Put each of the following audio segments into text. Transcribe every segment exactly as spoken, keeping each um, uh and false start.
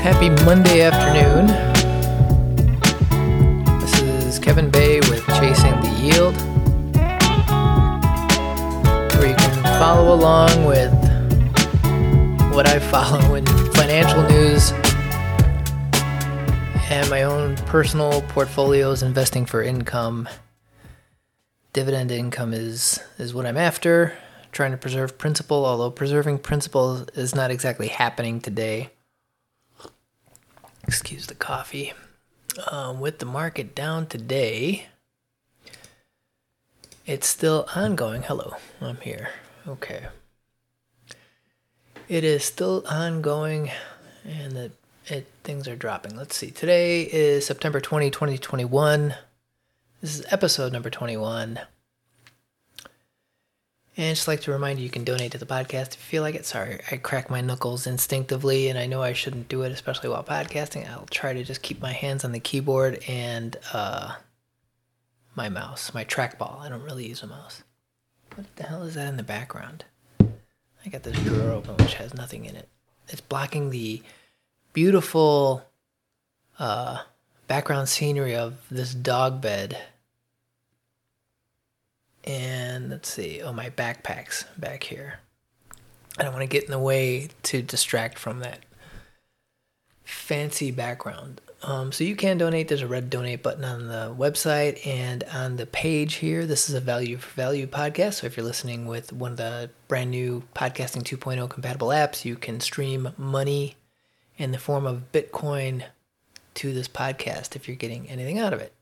Happy Monday afternoon. This is Kevin Bay with Chasing the Yield, where you can follow along with what I follow in financial news and my own personal portfolios investing for income. Dividend income is, is what I'm after, trying to preserve principal, although preserving principal is not exactly happening today. Excuse the coffee. Um, with the market down today, it's still ongoing. Hello, I'm here. Okay. It is still ongoing, and the, it, things are dropping. Let's see. Today is September twentieth, twenty twenty-one. This is episode number twenty-one. And just like to remind you, you can donate to the podcast if you feel like it. Sorry, I crack my knuckles instinctively, and I know I shouldn't do it, especially while podcasting. I'll try to just keep my hands on the keyboard and uh, my mouse, my trackball. I don't really use a mouse. What the hell is that in the background? I got this drawer open, which has nothing in it. It's blocking the beautiful uh, background scenery of this dog bed. And let's see, oh, my backpack's back here. I don't want to get in the way to distract from that fancy background. Um, so you can donate. There's a red donate button on the website and on the page here. This is a value for value podcast. So if you're listening with one of the brand new Podcasting two point oh compatible apps, you can stream money in the form of Bitcoin to this podcast if you're getting anything out of it.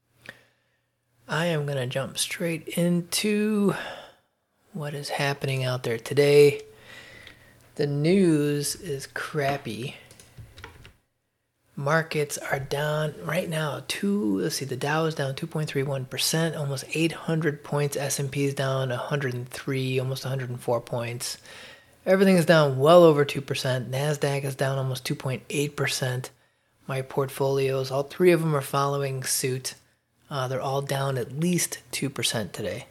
I am going to jump straight into what is happening out there today. The news is crappy. Markets are down right now. Two, let's see, the Dow is down two point three one percent, almost eight hundred points. S and P is down one hundred three, almost one hundred four points. Everything is down well over two percent. NASDAQ is down almost two point eight percent. My portfolios, all three of them are following suit. Uh, they're all down at least two percent today.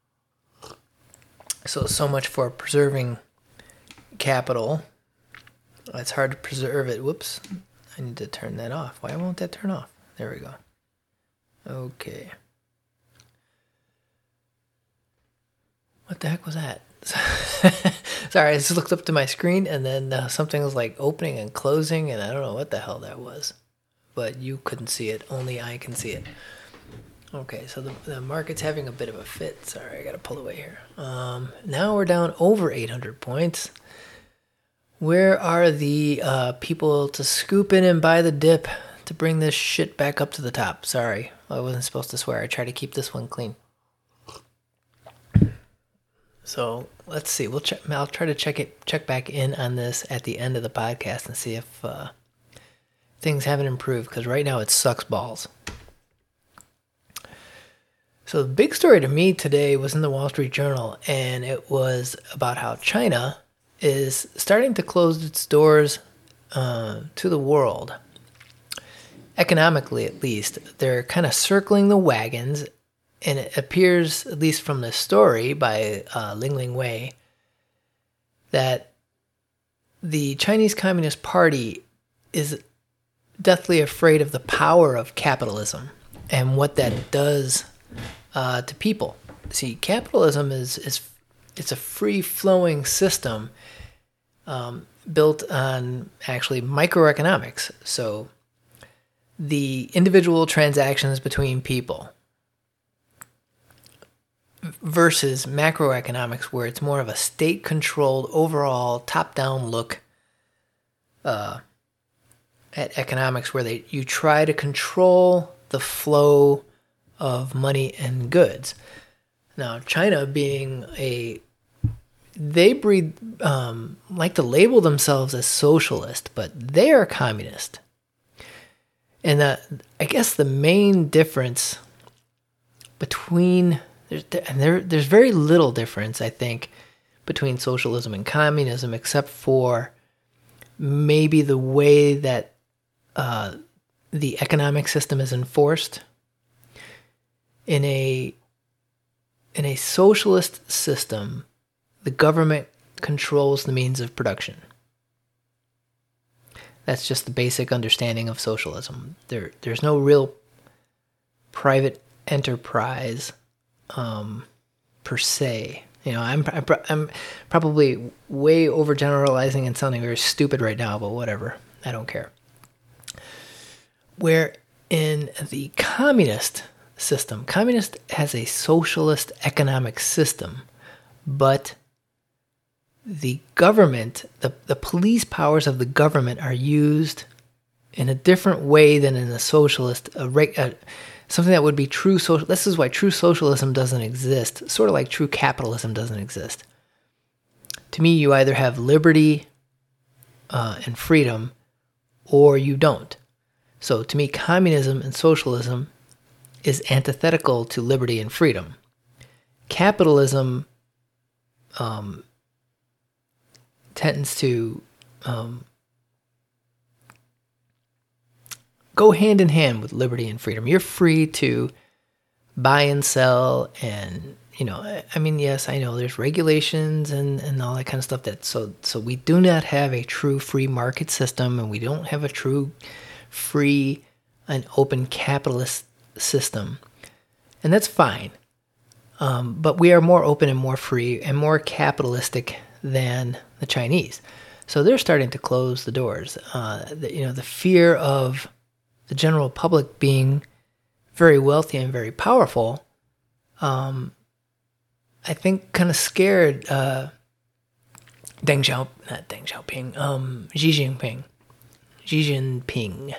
So, so much for preserving capital. It's hard to preserve it. Whoops. I need to turn that off. Why won't that turn off? There we go. Okay. What the heck was that? Sorry, I just looked up to my screen and then uh, something was like opening and closing, and I don't know what the hell that was. But you couldn't see it. Only I can see it. Okay, so the, the market's having a bit of a fit. Sorry, I got to pull away here. Um, now we're down over eight hundred points. Where are the uh, people to scoop in and buy the dip to bring this shit back up to the top? Sorry, I wasn't supposed to swear. I try to keep this one clean. So let's see. We'll check. I'll try to check it. Check back in on this at the end of the podcast and see if uh, things haven't improved. Because right now it sucks balls. So the big story to me today was in the Wall Street Journal, and it was about how China is starting to close its doors uh, to the world. Economically, at least, they're kind of circling the wagons, and it appears, at least from the story by uh, Ling Ling Wei, that the Chinese Communist Party is deathly afraid of the power of capitalism and what that does Uh, to people. See, capitalism is is it's a free-flowing system um, built on actually microeconomics. So the individual transactions between people versus macroeconomics, where it's more of a state-controlled, overall, top-down look uh, at economics, where they you try to control the flow of money and goods. Now, China being a, they breed, um, like to label themselves as socialist, but they are communist. And uh, I guess the main difference between, there's, and there, there's very little difference, I think, between socialism and communism, except for maybe the way that uh, the economic system is enforced. In a in a socialist system, the government controls the means of production. That's just the basic understanding of socialism. There, there's no real private enterprise um, per se. You know, I'm, I'm I'm probably way overgeneralizing and sounding very stupid right now, but whatever. I don't care. Where in the communist system, communist has a socialist economic system, but the government, the, the police powers of the government are used in a different way than in a socialist, a, a, something that would be true social. This is why true socialism doesn't exist, sort of like true capitalism doesn't exist. To me, you either have liberty uh, and freedom, or you don't. So to me, communism and socialism is antithetical to liberty and freedom. Capitalism um, tends to um, go hand in hand with liberty and freedom. You're free to buy and sell, and you know, I mean, yes, I know there's regulations and, and all that kind of stuff. That so so we do not have a true free market system, and we don't have a true free and open capitalist system, and that's fine. Um, but we are more open and more free and more capitalistic than the Chinese. So they're starting to close the doors. Uh, the, you know, the fear of the general public being very wealthy and very powerful, um, I think kind of scared uh, Deng Xiao, not Deng Xiaoping, um, Xi Jinping. Xi Jinping.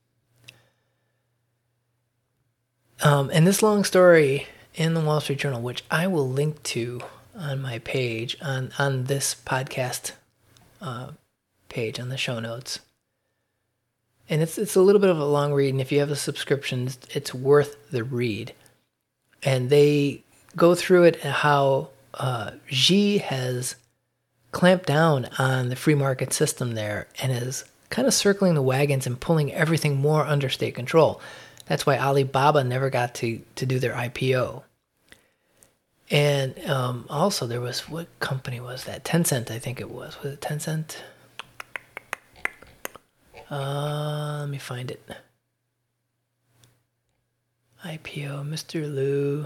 Um, and this long story in the Wall Street Journal, which I will link to on my page, on, on this podcast uh, page, on the show notes. And it's it's a little bit of a long read, and if you have a subscription, it's worth the read. And they go through it and how uh, Xi has clamped down on the free market system there and is kind of circling the wagons and pulling everything more under state control. That's why Alibaba never got to, to do their I P O. And um, also there was, what company was that? Tencent, I think it was. Was it Tencent? Uh, let me find it. I P O, Mister Liu.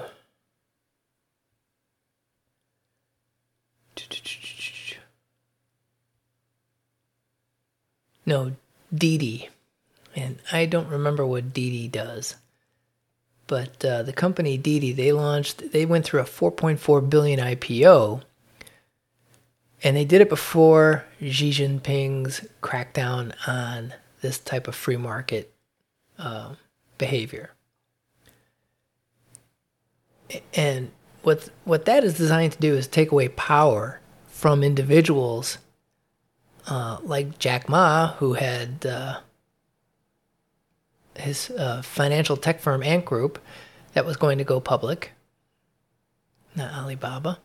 No, Didi. And I don't remember what Didi does. But uh, the company Didi, they launched, they went through a four point four billion dollars I P O. And they did it before Xi Jinping's crackdown on this type of free market uh, behavior. And what what that is designed to do is take away power from individuals uh, like Jack Ma, who had uh, his uh, financial tech firm Ant Group that was going to go public, not Alibaba.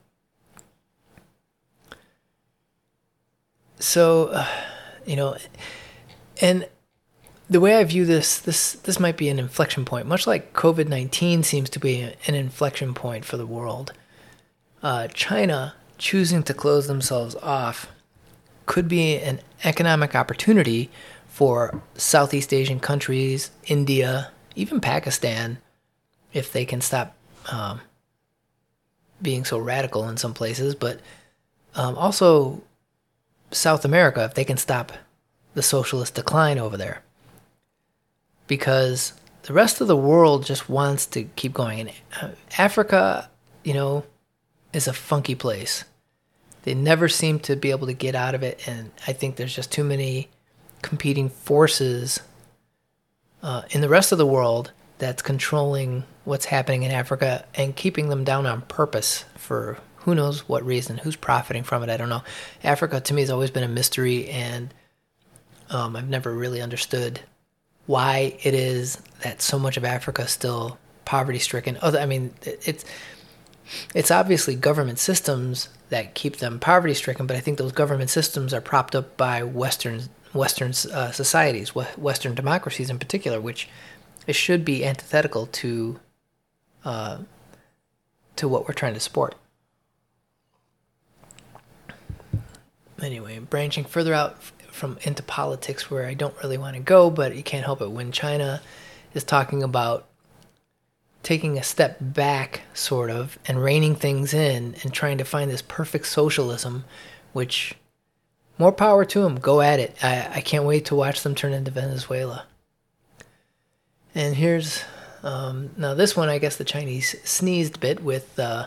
So, uh, you know, and the way I view this, this this might be an inflection point, much like covid nineteen seems to be an inflection point for the world. Uh, China choosing to close themselves off could be an economic opportunity for Southeast Asian countries, India, even Pakistan, if they can stop um, being so radical in some places, but um, also South America, if they can stop the socialist decline over there. Because the rest of the world just wants to keep going. And Africa, you know, is a funky place. They never seem to be able to get out of it, and I think there's just too many competing forces uh, in the rest of the world that's controlling what's happening in Africa and keeping them down on purpose for who knows what reason, who's profiting from it, I don't know. Africa, to me, has always been a mystery, and um, I've never really understood why it is that so much of Africa is still poverty-stricken. Other, I mean, it's it's obviously government systems that keep them poverty-stricken, but I think those government systems are propped up by Western Western uh, societies, Western democracies in particular, which it should be antithetical to uh, to what we're trying to support. Anyway, branching further out from into politics where I don't really want to go, but you can't help it when China is talking about taking a step back, sort of, and reining things in and trying to find this perfect socialism, which, more power to them. Go at it. I, I can't wait to watch them turn into Venezuela. And here's, um, now this one, I guess the Chinese sneezed a bit with uh,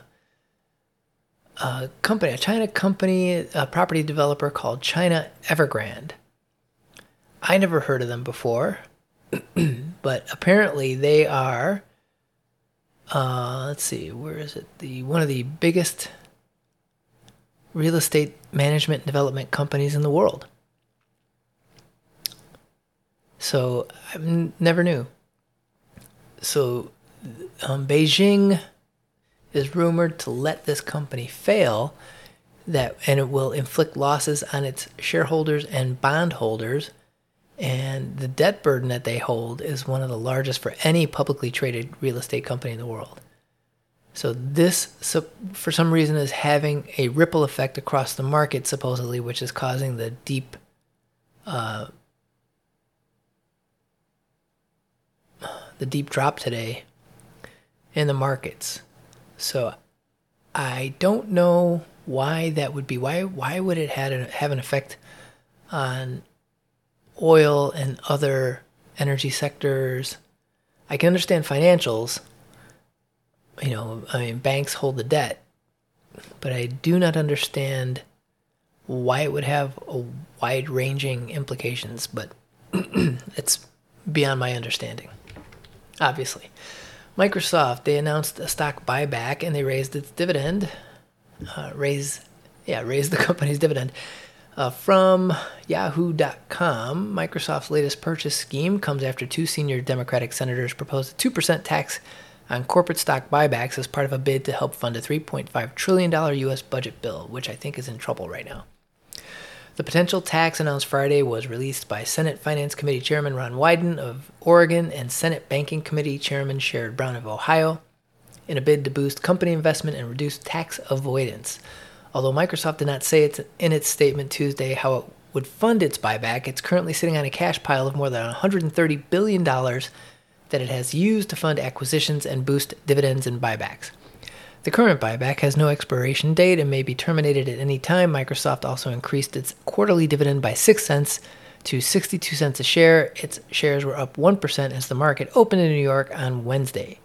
a company, a China company, a property developer called China Evergrande. I never heard of them before, but apparently they are, uh, let's see, where is it? The one of the biggest real estate management and development companies in the world. So I never knew. So um, Beijing is rumored to let this company fail, that and it will inflict losses on its shareholders and bondholders, and the debt burden that they hold is one of the largest for any publicly traded real estate company in the world. So this, so for some reason, is having a ripple effect across the market, supposedly, which is causing the deep uh, the deep drop today in the markets. So I don't know why that would be. Why why would it have an, have an effect on oil and other energy sectors? I can understand financials. You know, I mean, banks hold the debt, but I do not understand why it would have a wide-ranging implications, but it's beyond my understanding, obviously. Microsoft, they announced a stock buyback, and they raised its dividend, uh, raise, yeah, raised the company's dividend. Uh, from Yahoo dot com, Microsoft's latest purchase scheme comes after two senior Democratic senators proposed a two percent tax on corporate stock buybacks as part of a bid to help fund a three point five trillion dollars U S budget bill, which I think is in trouble right now. The potential tax announced Friday was released by Senate Finance Committee Chairman Ron Wyden of Oregon and Senate Banking Committee Chairman Sherrod Brown of Ohio in a bid to boost company investment and reduce tax avoidance. Although Microsoft did not say it in its statement Tuesday how it would fund its buyback, it's currently sitting on a cash pile of more than one hundred thirty billion dollars that it has used to fund acquisitions and boost dividends and buybacks. The current buyback has no expiration date and may be terminated at any time. Microsoft also increased its quarterly dividend by six cents to sixty-two cents a share. Its shares were up one percent as the market opened in New York on Wednesday.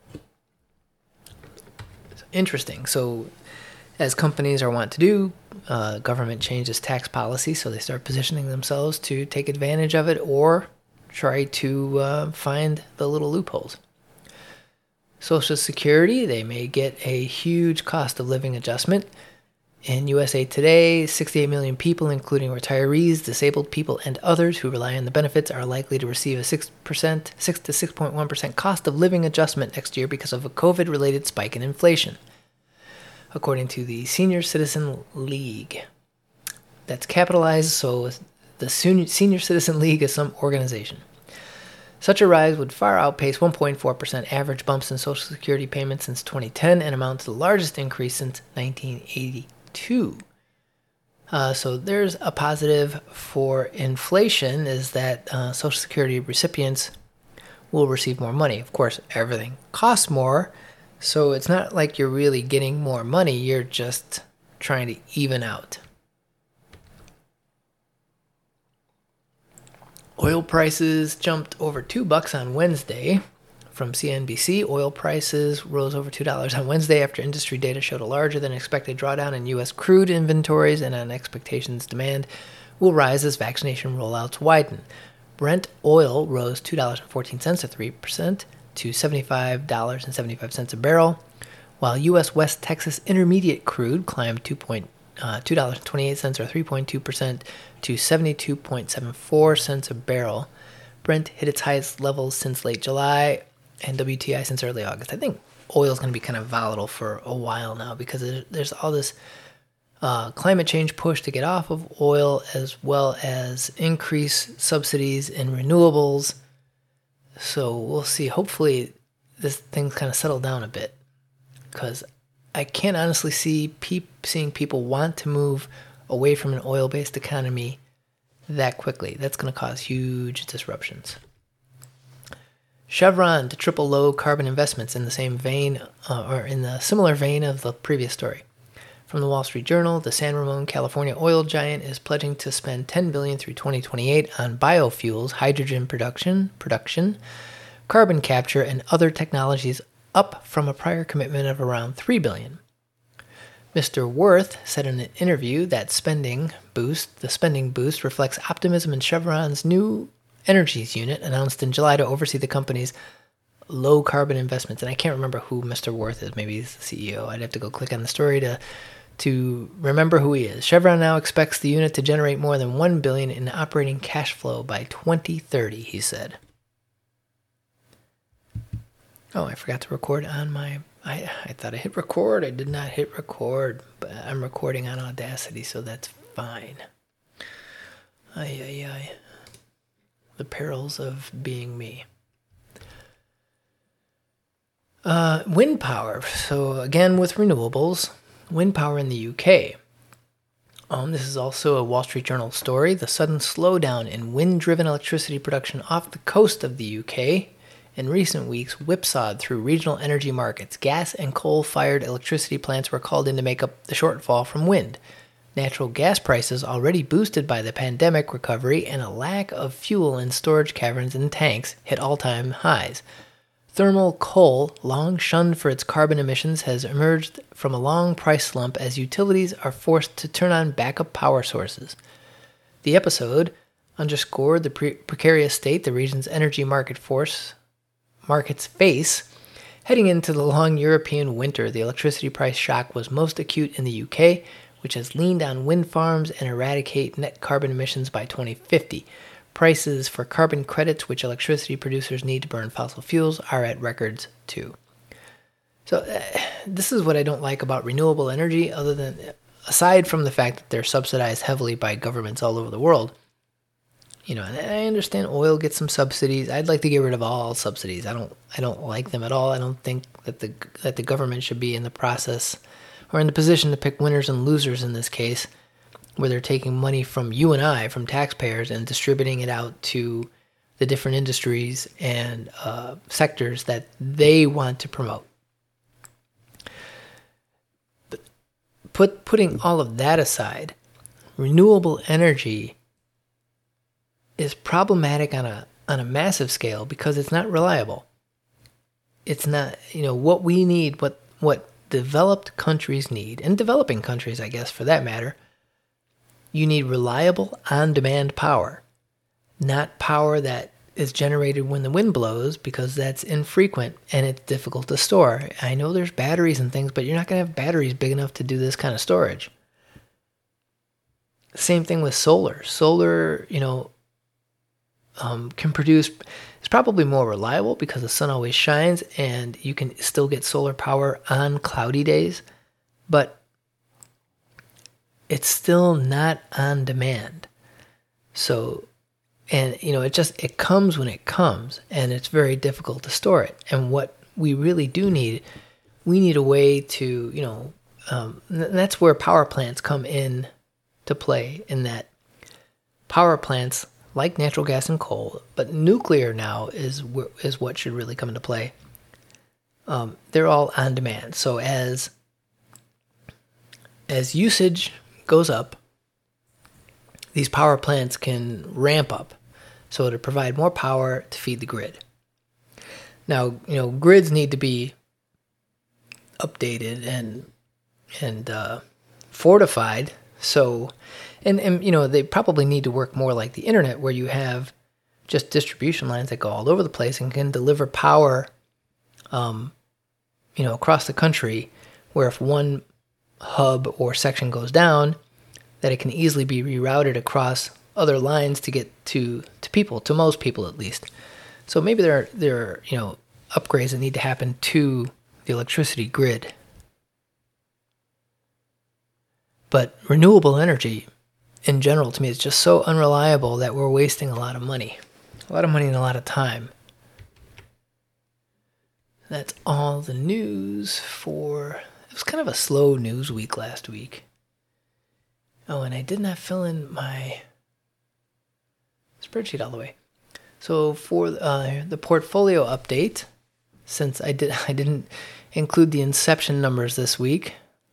Interesting. So, as companies are wont to do, uh, government changes tax policy, so they start positioning themselves to take advantage of it or try to uh, find the little loopholes. Social Security, they may get a huge cost of living adjustment. In U S A Today, sixty-eight million people, including retirees, disabled people, and others who rely on the benefits, are likely to receive a six percent, six to six point one percent cost of living adjustment next year because of a COVID-related spike in inflation, according to the Senior Citizen League. That's capitalized, so the Senior Citizen League is some organization. Such a rise would far outpace one point four percent average bumps in Social Security payments since twenty ten and amount to the largest increase since nineteen eighty-two. Uh, so there's a positive for inflation, is that uh, Social Security recipients will receive more money. Of course, everything costs more, so it's not like you're really getting more money, you're just trying to even out. Oil prices jumped over two bucks on Wednesday. From C N B C, oil prices rose over two dollars on Wednesday after industry data showed a larger than expected drawdown in U S crude inventories, and on expectations demand will rise as vaccination rollouts widen. Brent oil rose two dollars and fourteen cents or three percent to seventy-five dollars and seventy-five cents a barrel, while U S West Texas Intermediate crude climbed two dollars and twenty-eight cents or three point two percent to seventy-two dollars and seventy-four cents a barrel. Brent hit its highest levels since late July, and W T I since early August. I think oil is going to be kind of volatile for a while now because there's all this uh, climate change push to get off of oil, as well as increase subsidies in renewables. So we'll see. Hopefully this thing's kind of settled down a bit, because I can't honestly see pe- seeing people want to move away from an oil-based economy that quickly. That's going to cause huge disruptions. Chevron to triple low carbon investments in the same vein, uh, or in the similar vein of the previous story. From the Wall Street Journal, the San Ramon, California oil giant is pledging to spend ten billion dollars through twenty twenty-eight on biofuels, hydrogen production, production, carbon capture, and other technologies, up from a prior commitment of around three billion dollars. Mister Wirth said in an interview that spending boost, the spending boost reflects optimism in Chevron's new energies unit announced in July to oversee the company's low carbon investments. And I can't remember who Mister Wirth is. Maybe he's the C E O. I'd have to go click on the story to to remember who he is. Chevron now expects the unit to generate more than one billion dollars in operating cash flow by twenty thirty, he said. Oh, I forgot to record on my... I, I thought I hit record. I did not hit record, but I'm recording on Audacity, so that's fine. Ay, ay, ay. The perils of being me. Uh, wind power. So again, with renewables, wind power in the U K. Um, this is also a Wall Street Journal story. The sudden slowdown in wind-driven electricity production off the coast of the U K in recent weeks whipsawed through regional energy markets. Gas and coal-fired electricity plants were called in to make up the shortfall from wind. Natural gas prices, already boosted by the pandemic recovery and a lack of fuel in storage caverns and tanks, hit all-time highs. Thermal coal, long shunned for its carbon emissions, has emerged from a long price slump as utilities are forced to turn on backup power sources. The episode underscored the pre- precarious state the region's energy market force markets face. Heading into the long European winter, the electricity price shock was most acute in the U K, which has leaned on wind farms and eradicate net carbon emissions by twenty fifty. Prices for carbon credits, which electricity producers need to burn fossil fuels, are at records too. So uh, this is what I don't like about renewable energy, other than, aside from the fact that they're subsidized heavily by governments all over the world. You know, and I understand oil gets some subsidies. I'd like to get rid of all subsidies. I don't I don't like them at all. I don't think that the that the government should be in the process or in the position to pick winners and losers in this case, where they're taking money from you and I, from taxpayers, and distributing it out to the different industries and uh, sectors that they want to promote. But put putting all of that aside, renewable energy is problematic on a on a massive scale because it's not reliable. It's not, you know, what we need, what what developed countries need, and developing countries, I guess, for that matter. You need reliable, on-demand power, not power that is generated when the wind blows, because that's infrequent and it's difficult to store. I know there's batteries and things, but you're not going to have batteries big enough to do this kind of storage. Same thing with solar. Solar, you know, um, can produce, it's probably more reliable because the sun always shines and you can still get solar power on cloudy days, but it's still not on demand. So, and you know, it just, it comes when it comes, and it's very difficult to store it. And what we really do need, we need a way to, you know, um, and that's where power plants come in to play, in that power plants, like natural gas and coal, but nuclear now is is what should really come into play. Um, they're all on demand. So as as usage goes up, these power plants can ramp up so to provide more power to feed the grid. Now, you know, grids need to be updated and and uh, fortified. So, and, and, you know, they probably need to work more like the internet, where you have just distribution lines that go all over the place and can deliver power, um, you know, across the country, where if one hub or section goes down, that it can easily be rerouted across other lines to get to, to people, to most people at least. So maybe there are, there are, you know, upgrades that need to happen to the electricity grid. But renewable energy, in general, to me, is just so unreliable that we're wasting a lot of money. A lot of money and a lot of time. That's all the news for... It was kind of a slow news week last week. Oh, and I did not fill in my spreadsheet all the way. So for uh, the portfolio update, since I did I didn't include the inception numbers this week,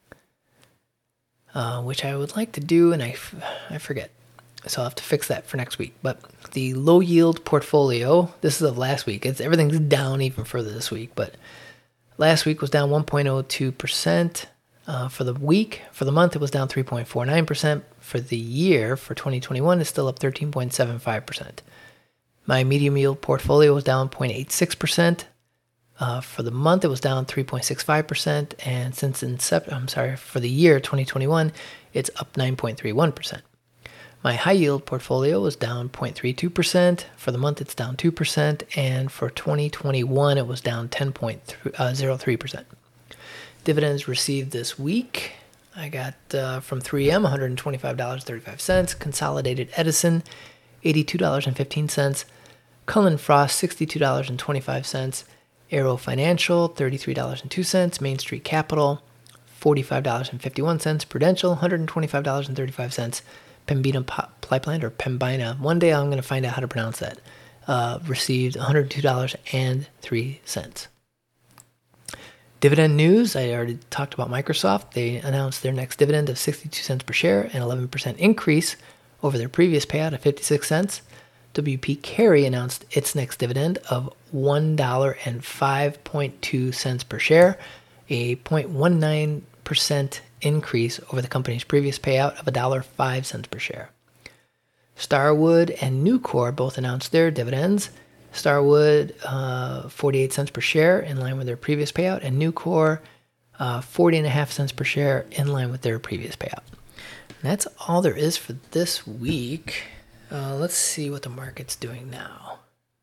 uh, which I would like to do, and I, I forget. So I'll have to fix that for next week. But the low yield portfolio, this is of last week. It's everything's down even further this week, but last week was down one point zero two percent. Uh, for the week, for the month, it was down three point four nine percent. For the year, for twenty twenty-one, it's still up thirteen point seven five percent. My medium yield portfolio was down zero point eight six percent. Uh, for the month, it was down three point six five percent. And since inception, I'm sorry, for the year twenty twenty-one, it's up nine point three one percent. My high yield portfolio was down zero point three two percent. For the month, it's down two percent. And for twenty twenty-one, it was down ten point zero three percent. Dividends received this week. I got uh, from three M one hundred twenty-five dollars and thirty-five cents. Consolidated Edison, eighty-two dollars and fifteen cents. Cullen/Frost, sixty-two dollars and twenty-five cents. Arrow Financial, thirty-three dollars and two cents. Main Street Capital, forty-five dollars and fifty-one cents. Prudential, one hundred twenty-five dollars and thirty-five cents. Pembina Pipeline, or Pembina, one day I'm going to find out how to pronounce that, uh, received one hundred two dollars and three cents. Dividend news, I already talked about Microsoft. They announced their next dividend of sixty-two cents per share, an eleven percent increase over their previous payout of fifty-six cents. W P Carey announced its next dividend of one dollar and five point two cents per share, a zero point one nine percent increase over the company's previous payout of one dollar and five cents per share. Starwood and Nucor both announced their dividends. Starwood, uh, forty-eight cents per share, in line with their previous payout, and Nucor, uh, forty and a half cents per share, in line with their previous payout. And that's all there is for this week. Uh, let's see what the market's doing now.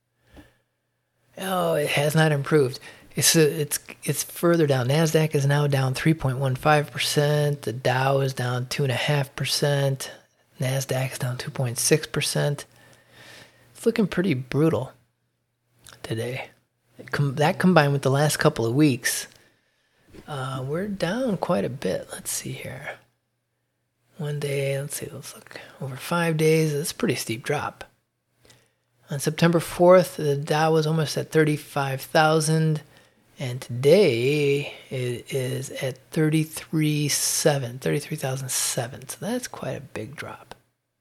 Oh, it has not improved. It's uh, it's it's further down. NASDAQ is now down three point one five percent. The Dow is down two point five percent. NASDAQ is down two point six percent. It's looking pretty brutal today. That combined with the last couple of weeks, uh, we're down quite a bit. Let's see here. One day, let's see, let's look. Over five days, it's a pretty steep drop. On September fourth, the Dow was almost at thirty-five thousand, and today it is at thirty-three thousand seven, thirty-three thousand seven. So that's quite a big drop.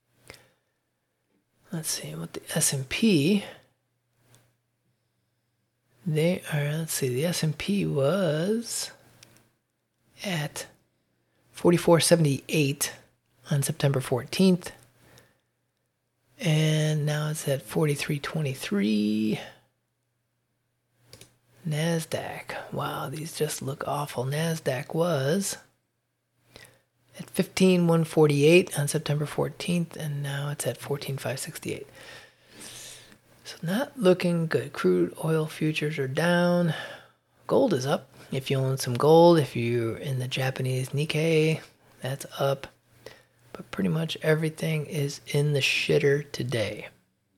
Let's see what the S and P. They are. Let's see. The S and P was at forty-four seventy-eight on September fourteenth, and now it's at forty-three twenty-three. NASDAQ. Wow, these just look awful. NASDAQ was at fifteen one forty-eight on September fourteenth, and now it's at fourteen five sixty-eight. So not looking good. Crude oil futures are down. Gold is up. If you own some gold, if you're in the Japanese Nikkei, that's up. But pretty much everything is in the shitter today.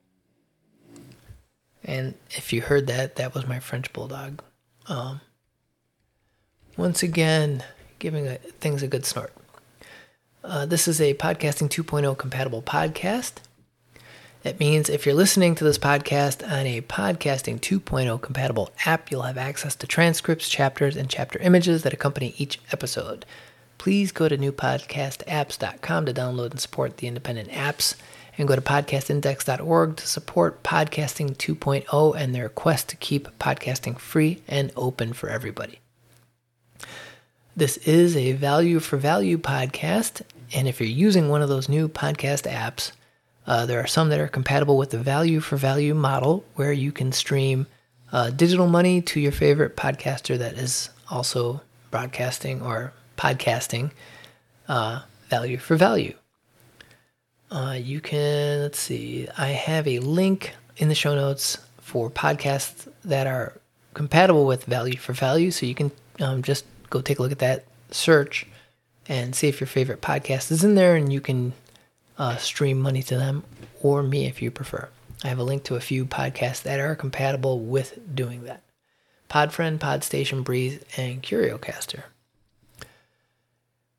And if you heard that, that was my French bulldog. Um, once again, giving a, things a good snort. Uh, this is a Podcasting two point oh compatible podcast. That means if you're listening to this podcast on a Podcasting two point oh compatible app, you'll have access to transcripts, chapters, and chapter images that accompany each episode. Please go to new podcast apps dot com to download and support the independent apps, and go to podcast index dot org to support Podcasting two point oh and their quest to keep podcasting free and open for everybody. This is a value for value podcast, and if you're using one of those new podcast apps, Uh, there are some that are compatible with the value for value model, where you can stream uh, digital money to your favorite podcaster that is also broadcasting or podcasting uh, value for value. Uh, you can, let's see, I have a link in the show notes for podcasts that are compatible with value for value, so you can um, just go take a look at that search and see if your favorite podcast is in there, and you can Uh, stream money to them, or me if you prefer. I have a link to a few podcasts that are compatible with doing that. Podfriend, Podstation, Breeze, and CurioCaster.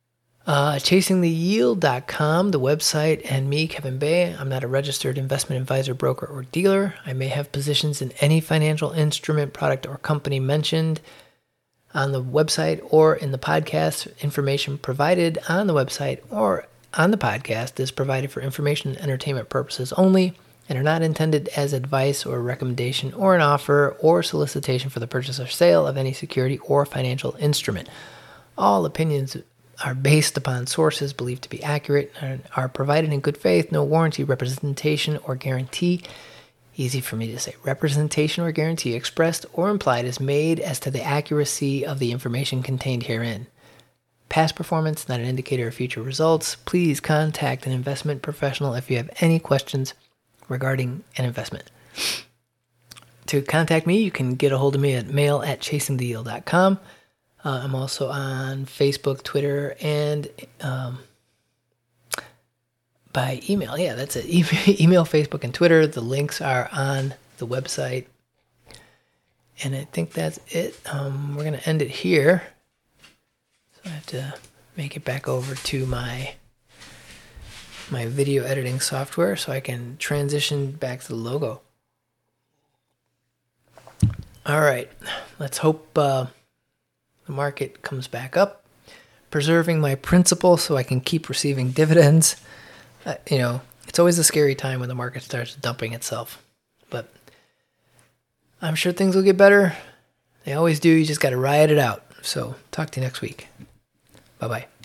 Uh, chasing the yield dot com, the website, and me, Kevin Bay. I'm not a registered investment advisor, broker, or dealer. I may have positions in any financial instrument, product, or company mentioned on the website or in the podcast. Information provided on the website or on the podcast is provided for information and entertainment purposes only and are not intended as advice or recommendation or an offer or solicitation for the purchase or sale of any security or financial instrument. All opinions are based upon sources believed to be accurate and are provided in good faith. No warranty, representation, or guarantee, easy for me to say, representation or guarantee expressed or implied is made as to the accuracy of the information contained herein. Past performance, not an indicator of future results. Please contact an investment professional if you have any questions regarding an investment. To contact me, you can get a hold of me at mail at chasing the yield dot com. Uh, I'm also on Facebook, Twitter, and um, by email. Yeah, that's it. E- email, Facebook, and Twitter. The links are on the website. And I think that's it. Um, we're going to end it here. So I have to make it back over to my my video editing software so I can transition back to the logo. All right. Let's hope Uh, the market comes back up, preserving my principal so I can keep receiving dividends. Uh, you know, it's always a scary time when the market starts dumping itself. But I'm sure things will get better. They always do. You just got to ride it out. So talk to you next week. Bye-bye.